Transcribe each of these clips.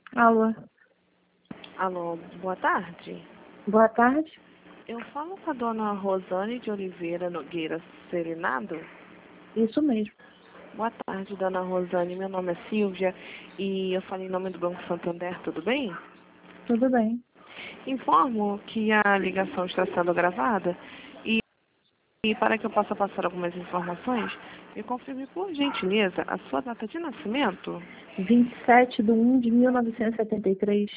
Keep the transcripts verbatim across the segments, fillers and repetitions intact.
Alô, Alô, boa tarde. boa tarde. Eu falo com a dona Rosane de Oliveira Nogueira Serenado. Isso mesmo. Boa tarde, dona Rosane. Meu nome é Silvia e eu falo em nome do Banco Santander, tudo bem? Tudo bem. Informo que a ligação está sendo gravada e, e para que eu possa passar algumas informações, me confirme por gentileza a sua data de nascimento, vinte e sete de um de mil novecentos e setenta e três.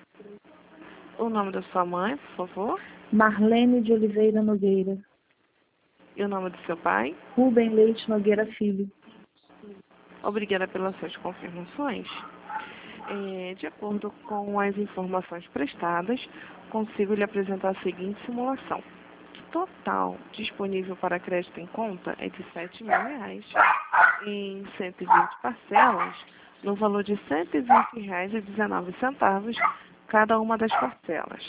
o nome da sua mãe, por favor, Marlene de Oliveira Nogueira. e o nome do seu pai. Rubem Leite Nogueira Filho. Obrigada pelas suas confirmações. É, de acordo com as informações prestadas, consigo lhe apresentar a seguinte simulação. O total disponível para crédito em conta é de sete mil reais em cento e vinte parcelas, no valor de cento e vinte reais e dezenove centavos cada uma das parcelas.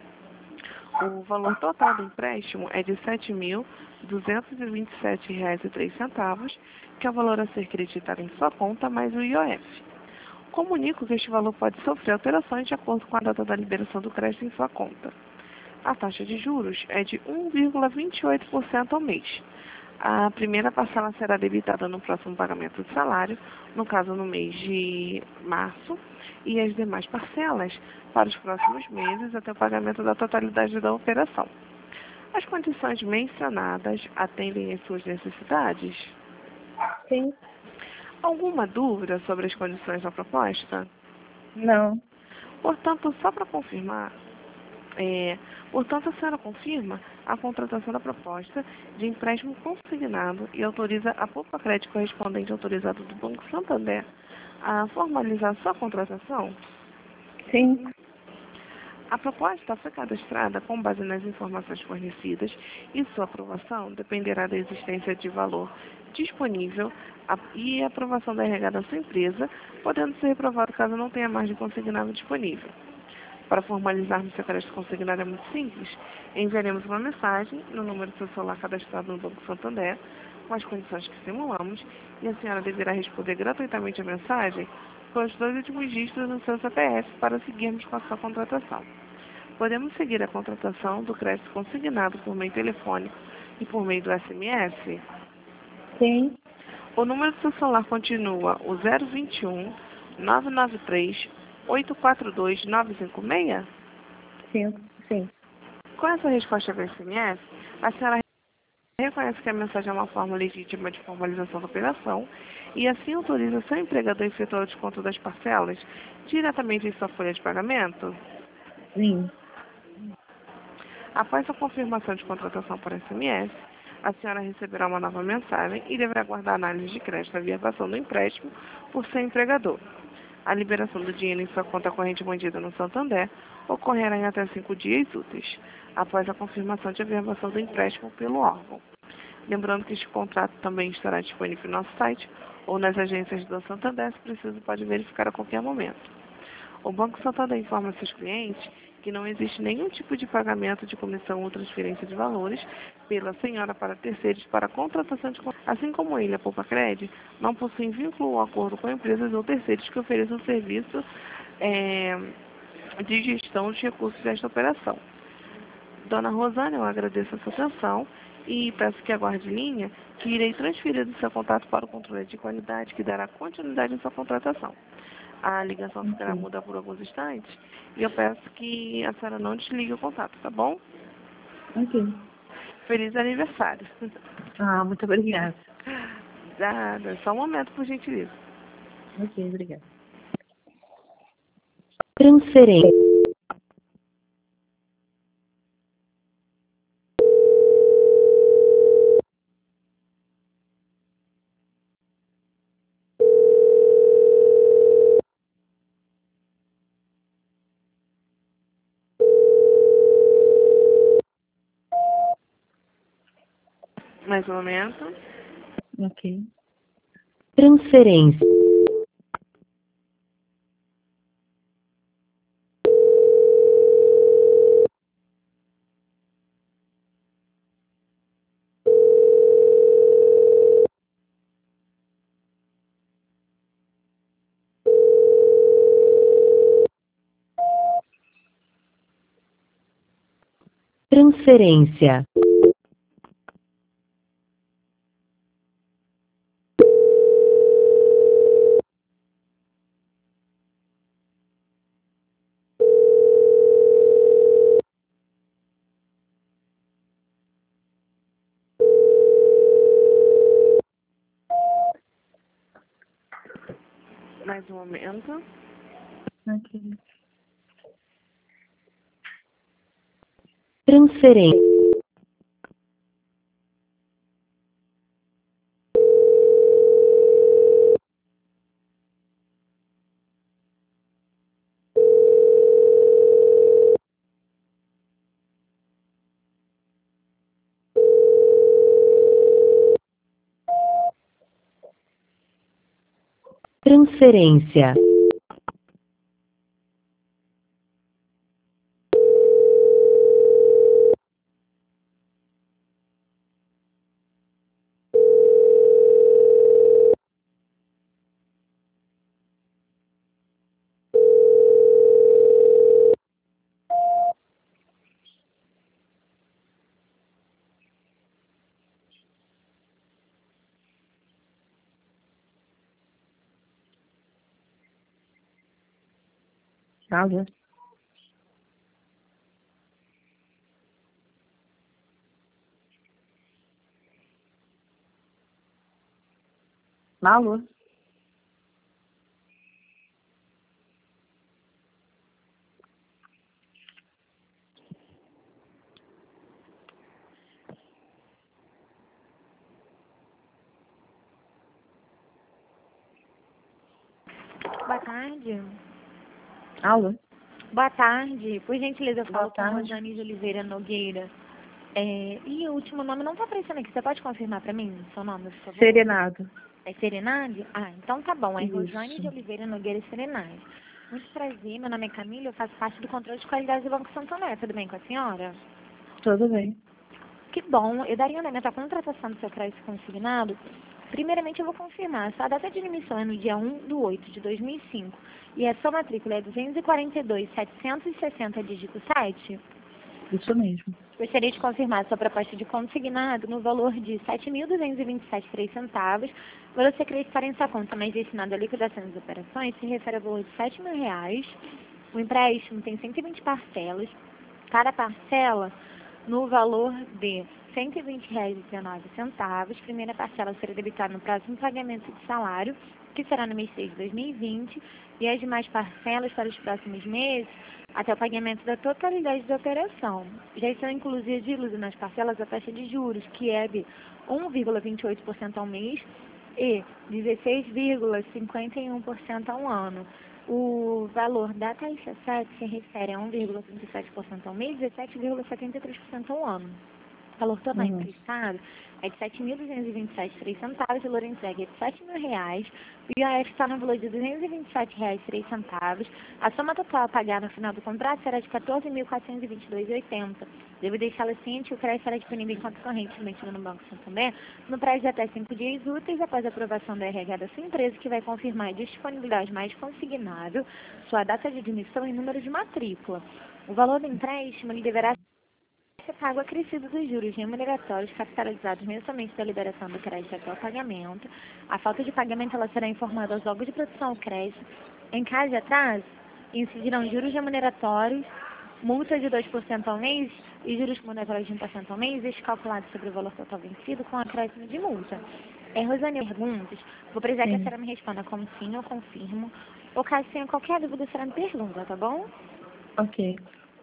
O valor total do empréstimo é de sete mil duzentos e vinte e sete reais e três centavos, que é o valor a ser creditado em sua conta mais o I O F. Comunico que este valor pode sofrer alterações de acordo com a data da liberação do crédito em sua conta. A taxa de juros é de um vírgula vinte e oito por cento ao mês. A primeira parcela será debitada no próximo pagamento de salário, no caso no mês de março, e as demais parcelas para os próximos meses até o pagamento da totalidade da operação. As condições mencionadas atendem às suas necessidades? Sim. Alguma dúvida sobre as condições da proposta? Não. Portanto, só para confirmar, é, portanto, a senhora confirma a contratação da proposta de empréstimo consignado e autoriza a Poupa Crédito correspondente autorizado do Banco Santander a formalizar sua contratação? Sim. A proposta foi cadastrada com base nas informações fornecidas e sua aprovação dependerá da existência de valor disponível a- e aprovação da R H da sua empresa, podendo ser reprovado caso não tenha margem consignada disponível. Para formalizarmos seu crédito consignado é muito simples. Enviaremos uma mensagem no número do seu celular cadastrado no Banco Santander, com as condições que simulamos, e a senhora deverá responder gratuitamente a mensagem com os dois últimos dígitos do seu C P F para seguirmos com a sua contratação. Podemos seguir a contratação do crédito consignado por meio telefônico e por meio do S M S? Sim. O número do seu celular continua o zero vinte e um, nove nove três, oito quatro dois, nove cinco seis? Sim. Sim. Com essa resposta do S M S, a senhora reconhece que a mensagem é uma forma legítima de formalização da operação e assim autoriza seu empregador a efetuar o desconto das parcelas diretamente em sua folha de pagamento? Sim. Após a confirmação de contratação por S M S, a senhora receberá uma nova mensagem e deverá aguardar a análise de crédito da averbação do empréstimo por seu empregador. A liberação do dinheiro em sua conta corrente mantida no Santander ocorrerá em até cinco dias úteis, após a confirmação de averbação do empréstimo pelo órgão. Lembrando que este contrato também estará disponível no nosso site ou nas agências do Santander, se preciso pode verificar a qualquer momento. O Banco Santander informa seus clientes que não existe nenhum tipo de pagamento de comissão ou transferência de valores pela senhora para terceiros para a contratação de contratos. Assim como ele, a Poupa Cred, não possui vínculo ou acordo com empresas ou terceiros que ofereçam serviço é, de gestão de recursos desta operação. Dona Rosane, eu agradeço a sua atenção e peço que aguarde em linha, que irei transferir do seu contato para o controle de qualidade, que dará continuidade em sua contratação. A ligação ficará Ok. muda por alguns instantes e eu peço que a senhora não desligue o contato, tá bom? Ok. Feliz aniversário. Ah, muito obrigada. Nada, só um momento, por gentileza. Ok, obrigada. Transferência. Mais um momento. Ok. Transferência. Transferência. Mais um momento. Ok. Transferência. Transferência. Alô? Alô? Boa tarde. Alô? Boa tarde. Por gentileza, eu Boa falo com tarde. Rosane de Oliveira Nogueira. É, e o último nome não está aparecendo aqui. Você pode confirmar para mim seu nome, por favor? Serenado. É Serenade? Ah, então tá bom. É Isso. Rosane de Oliveira Nogueira Serenade. Muito prazer. Meu nome é Camila. Eu faço parte do controle de qualidade do Banco Santander. Tudo bem com a senhora? Tudo bem. Que bom. Eu daria andamento à contratação do seu crédito consignado. Primeiramente, eu vou confirmar. Sua data de emissão é no dia um de oito de dois mil e cinco e a sua matrícula é duzentos e quarenta e dois, setecentos e sessenta, dígito sete. Isso mesmo. Gostaria de confirmar sua proposta de consignado no valor de sete mil duzentos e vinte e sete vírgula três centavos. O valor ser acreditar em sua conta, mas destinado à liquidação das operações, se refere ao valor de sete mil reais. O empréstimo tem cento e vinte parcelas. Cada parcela no valor de cento e vinte reais e dezenove centavos. Primeira parcela será debitada no próximo pagamento de salário, que será no mês seis de dois mil e vinte, e as demais parcelas para os próximos meses, até o pagamento da totalidade da operação. Já estão incluídos nas parcelas a taxa de juros, que é de um vírgula vinte e oito por cento ao mês e dezesseis vírgula cinquenta e um por cento ao ano. O valor da taxa sete se refere a um vírgula trinta e sete por cento ao mês e dezessete vírgula setenta e três por cento ao ano. O valor total Uhum. emprestado é de sete mil duzentos e vinte e sete vírgula três centavos, o valor entregue é de sete mil reais, o I O F está no valor de duzentos e vinte e sete reais e três centavos, a soma total a pagar no final do contrato será de quatorze mil quatrocentos e vinte e dois reais e oitenta centavos. Devo deixá-la ciente que o crédito será disponível em conta corrente mantida no Banco Santander no prazo de até cinco dias úteis após a aprovação da R H da sua empresa, que vai confirmar a disponibilidade mais consignável, sua data de admissão e número de matrícula. O valor do empréstimo ele deverá ser pago acrescido dos juros remuneratórios capitalizados mensalmente da liberação do crédito até o pagamento. A falta de pagamento ela será informada aos órgãos de produção ao crédito. Em caso de atraso, incidirão juros remuneratórios, multa de dois por cento ao mês e juros remuneratórios de um por cento ao mês, este calculado sobre o valor total vencido com acréscimo de multa. É, Rosane, perguntas. Vou precisar que a Sim. senhora me responda como sim, eu confirmo. Ou caso tenha qualquer dúvida, a senhora me pergunta, tá bom? Ok.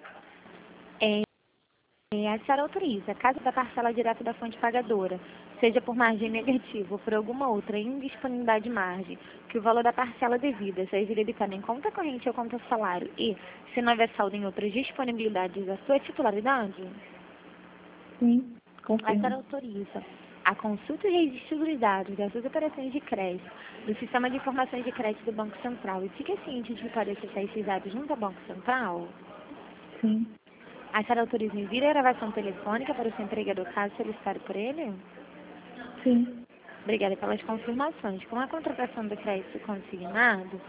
É, É, a senhora autoriza, caso da parcela direta da fonte pagadora, seja por margem negativa ou por alguma outra indisponibilidade de margem, que o valor da parcela devida seja debitado em conta corrente ou conta salário e, se não houver saldo em outras disponibilidades da sua titularidade, Sim. a senhora Confirmo. autoriza a consulta e registro dos dados das suas operações de crédito do Sistema de Informações de Crédito do Banco Central e fica ciente de que pode acessar esses dados junto ao Banco Central? Sim. A senhora autoriza o envio e a gravação telefônica para o seu empregador caso solicitado por ele? Sim. Obrigada pelas confirmações. Com a contratação do crédito consignado,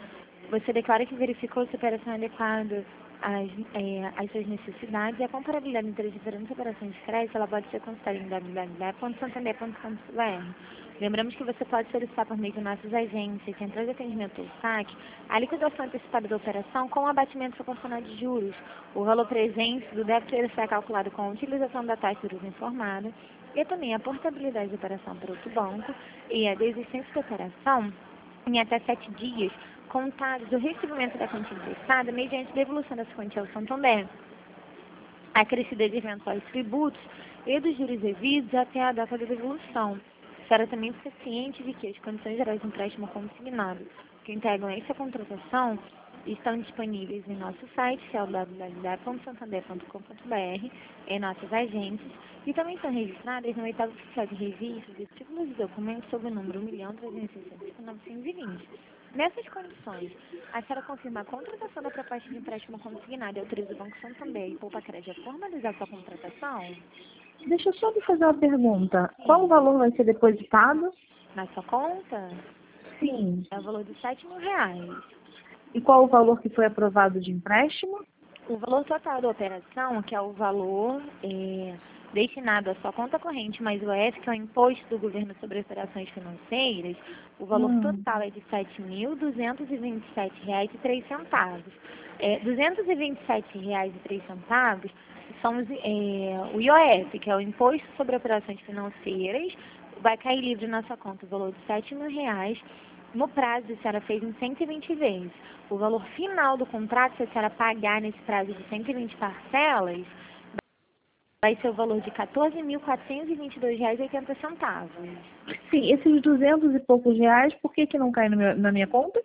Você declara que verificou se a operação é adequada às, é, às suas necessidades e a comparabilidade entre as diferentes operações de crédito ela pode ser consultada em w w w ponto santander ponto com ponto b r. Lembramos que você pode solicitar por meio de nossas agências, centrais de atendimento ou S A C, a liquidação antecipada da operação com o abatimento proporcional de juros. O valor presente do débito ele será calculado com a utilização da taxa de juros informada e também a portabilidade da operação para outro banco e a desistência da operação em até sete dias contados do recebimento da quantia emprestada mediante devolução dessa quantia ao Santander, acrescida de eventuais tributos e dos juros devidos até a data da devolução. Será também ficar ciente de que as condições gerais de empréstimo consignado que integram essa contratação estão disponíveis em nosso site, que é o w w w ponto santander ponto com ponto b r, em nossas agências, e também são registradas no oitavo oficial de registro de títulos e documentos sob o número um milhão trezentos e sessenta e cinco mil novecentos e vinte. Nessas condições, a senhora confirma a contratação da proposta de empréstimo consignado e autoriza o Banco Santander e Poupa Crédito a formalizar sua contratação? Deixa eu só lhe fazer uma pergunta. Sim. Qual o valor vai ser depositado? Na sua conta? Sim. É o valor de sete mil reais. E qual o valor que foi aprovado de empréstimo? O valor total da operação, que é o valor é, destinado à sua conta corrente, mais o I O F, que é o imposto do governo sobre operações financeiras, o valor hum. total é de sete mil duzentos e vinte e sete reais e três centavos. É, duzentos e vinte e sete reais e três centavos são os, é, o I O F, que é o imposto sobre operações financeiras, vai cair livre na sua conta o valor de sete mil reais. No prazo, a senhora fez em cento e vinte vezes. O valor final do contrato, se a senhora pagar nesse prazo de cento e vinte parcelas, vai ser o valor de quatorze mil quatrocentos e vinte e dois reais e oitenta centavos. Sim, esses duzentos e poucos reais, por que que não cai no meu, na minha conta?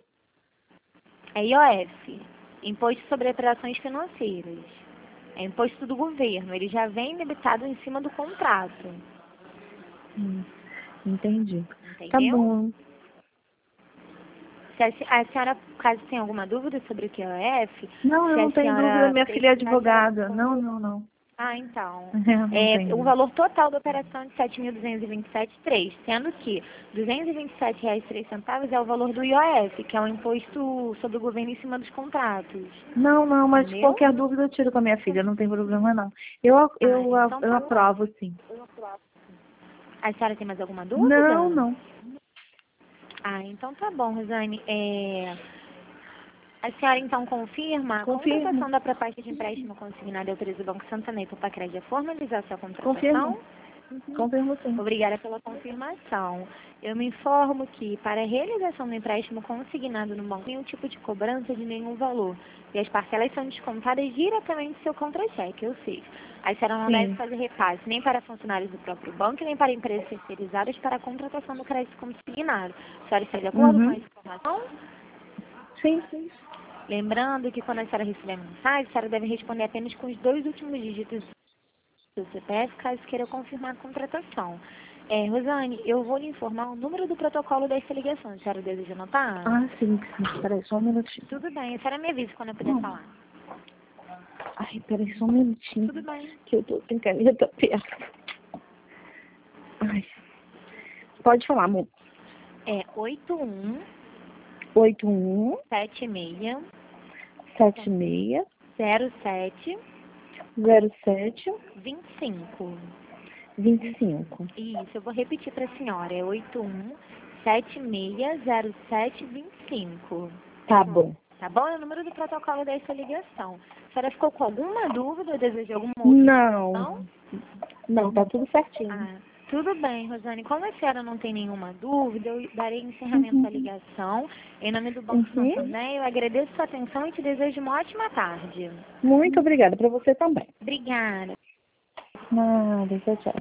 É I O F, Imposto sobre Operações Financeiras. É imposto do governo, ele já vem debitado em cima do contrato. Hum, entendi. Entendeu? Tá bom. Se a, a senhora, caso tenha alguma dúvida sobre o que é I O F... Não, eu não tenho dúvida, minha filha é advogada. Não, não, não. Ah, então. É, o valor total da operação é de sete mil duzentos e vinte e sete vírgula três, sendo que duzentos e vinte e sete reais e três centavos é o valor do I O F, que é o imposto sobre o governo em cima dos contratos. Não, não, mas Entendeu? qualquer dúvida eu tiro com a minha filha, não tem problema não. Eu, eu, ah, então eu tá aprovo, sim. A senhora tem mais alguma dúvida? Não, não. Ah, então tá bom, Rosane. É... A senhora, então, confirma Confirmo. a contratação da proposta de empréstimo consignado e autoriza o Banco Santander para Crédito a formalizar sua contratação? Confirmo. Uhum. Confirmo, sim. Obrigada pela confirmação. Eu me informo que, para a realização do empréstimo consignado no banco, nenhum tipo de cobrança de nenhum valor. E as parcelas são descontadas diretamente do seu contra-cheque, ou seja, a senhora não sim. deve fazer repasse nem para funcionários do próprio banco, nem para empresas terceirizadas para a contratação do crédito consignado. A senhora está de acordo uhum. com essa informação? Sim, sim. Lembrando que quando a senhora receber a mensagem, a senhora deve responder apenas com os dois últimos dígitos do C P F, caso queira confirmar a contratação. É, Rosane, eu vou lhe informar o número do protocolo dessa ligação. A senhora deseja anotar? Ah, sim, sim. Peraí, só um minutinho. Tudo bem, a senhora me avisa quando eu puder hum. falar. Ai, peraí, só um minutinho. Tudo bem. Que eu tô sem caneta perto. Ai. Pode falar, amor. É oito um oito um sete seis sete seis zero sete zero sete vinte e cinco. vinte e cinco. Isso, eu vou repetir para a senhora. É oito um sete seis zero sete vinte e cinco. Tá bom. Tá bom? É o número do protocolo dessa ligação. A senhora ficou com alguma dúvida ou deseja alguma outra Não. informação? Não, tá tudo certinho. Ah, tudo bem, Rosane. Como a senhora não tem nenhuma dúvida, eu darei encerramento uhum. da ligação. Em nome do Banco uhum. Santander, eu agradeço sua atenção e te desejo uma ótima tarde. Muito obrigada. Para você também. Obrigada. Nada, tchau, tchau.